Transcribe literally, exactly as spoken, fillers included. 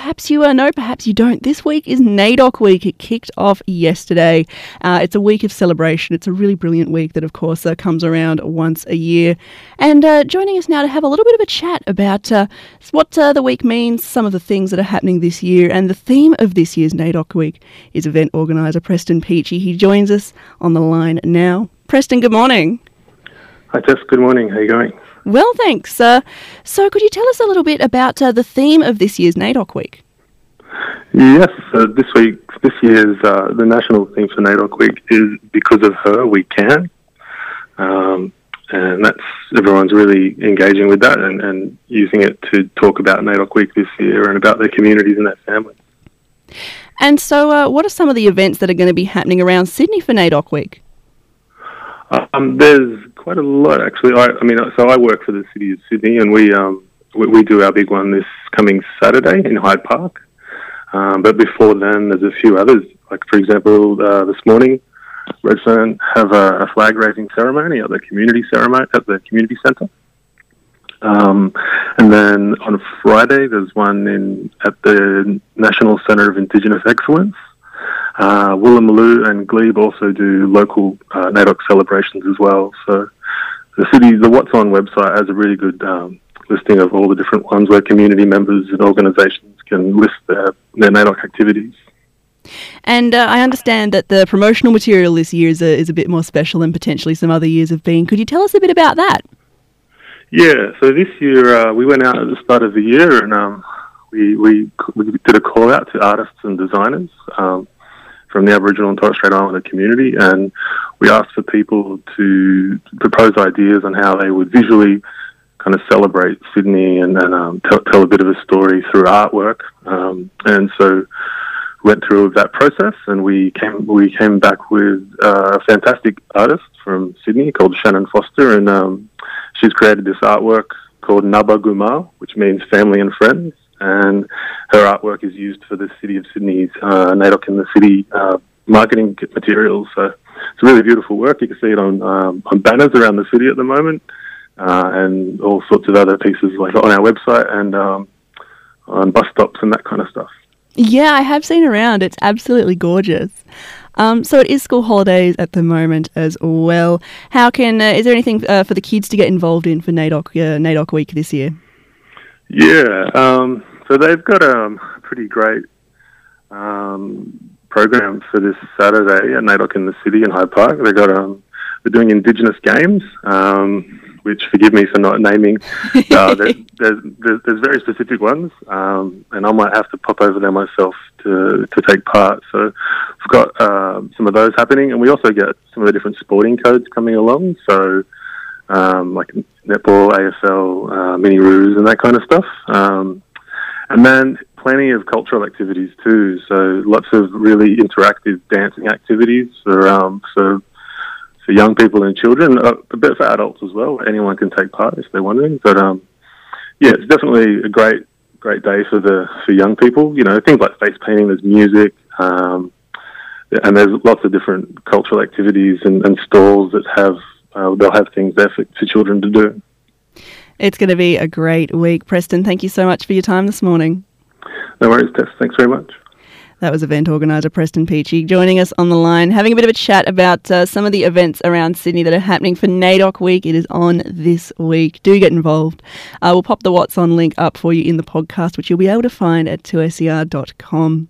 perhaps you uh, know, perhaps you don't. This week is NAIDOC Week. It kicked off yesterday. Uh, it's a week of celebration. It's a really brilliant week that, of course, uh, comes around once a year. And uh, joining us now to have a little bit of a chat about uh, what uh, the week means, some of the things that are happening this year, and the theme of this year's NAIDOC Week is event organiser Preston Peachy. He joins us on the line now. Preston, good morning. Hi Tess, good morning. How are you going? Well, thanks. Uh, so could you tell us a little bit about uh, the theme of this year's NAIDOC Week? Yes, uh, this week, this year's, uh, the national theme for NAIDOC Week is Because of Her, We Can. Um, and that's, everyone's really engaging with that and, and using it to talk about NAIDOC Week this year and about their communities and their families. And so uh, what are some of the events that are going to be happening around Sydney for NAIDOC Week? Um, there's quite a lot, actually. I, I mean, so I work for the City of Sydney, and we um, we, we do our big one this coming Saturday in Hyde Park. Um, but before then, there's a few others. Like, for example, uh, this morning, Redfern have a, a flag raising ceremony at the community ceremony at the community centre. Um, and then on Friday, there's one in at the National Centre of Indigenous Excellence. Uh, Woolloomooloo and Glebe also do local uh, NAIDOC celebrations as well. So the city, the What's On website has a really good um, listing of all the different ones where community members and organisations can list their, their NAIDOC activities. And uh, I understand that the promotional material this year is a, is a bit more special than potentially some other years have been. Could you tell us a bit about that? Yeah, so this year uh, we went out at the start of the year and um, we, we, we did a call out to artists and designers um, from the Aboriginal and Torres Strait Islander community, and we asked for people to propose ideas on how they would visually kind of celebrate Sydney and, and um, tell, tell a bit of a story through artwork. Um, and so we went through that process, and we came we came back with uh, a fantastic artist from Sydney called Shannon Foster, and um, she's created this artwork called Naba Gumal, which means family and friends. And her artwork is used for the City of Sydney's uh, NAIDOC in the City uh, marketing materials. So it's a really beautiful work. You can see it on um, on banners around the city at the moment, uh, and all sorts of other pieces like on our website and um, on bus stops and that kind of stuff. Yeah, I have seen around. It's absolutely gorgeous. Um, so it is school holidays at the moment as well. How can uh, is there anything uh, for the kids to get involved in for NAIDOC uh, NAIDOC Week this year? Yeah, um, so they've got um, a pretty great um, program for this Saturday at NAIDOC in the City in Hyde Park. They got um, they're doing Indigenous games, um, which forgive me for not naming. Uh, there's, there's, there's there's very specific ones, um, and I might have to pop over there myself to to take part. So we've got uh, some of those happening, and we also get some of the different sporting codes coming along. So. Um, like netball, A F L, uh, mini roos and that kind of stuff. Um, and then plenty of cultural activities too. So lots of really interactive dancing activities for um, for, for young people and children, uh, a bit for adults as well. Anyone can take part if they're wondering. But um, yeah, it's definitely a great great day for the for young people. You know, things like face painting, there's music, um, and there's lots of different cultural activities and, and stalls that have Uh, they'll have things there for, for children to do. It's going to be a great week. Preston, thank you so much for your time this morning. No worries, Tess. Thanks very much. That was event organiser Preston Peachy joining us on the line, having a bit of a chat about uh, some of the events around Sydney that are happening for NAIDOC Week. It is on this week. Do get involved. Uh, we'll pop the What's On link up for you in the podcast, which you'll be able to find at two S E R dot com.